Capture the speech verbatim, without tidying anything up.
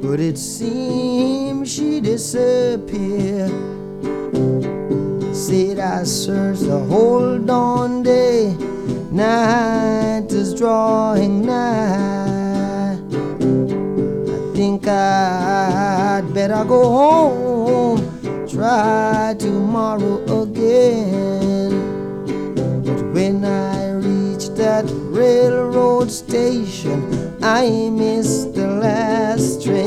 but it seems she disappeared. Said I searched the whole dawn day, night is drawing nigh. I think I'd better go home, try tomorrow again. But when I reached that railroad station, I missed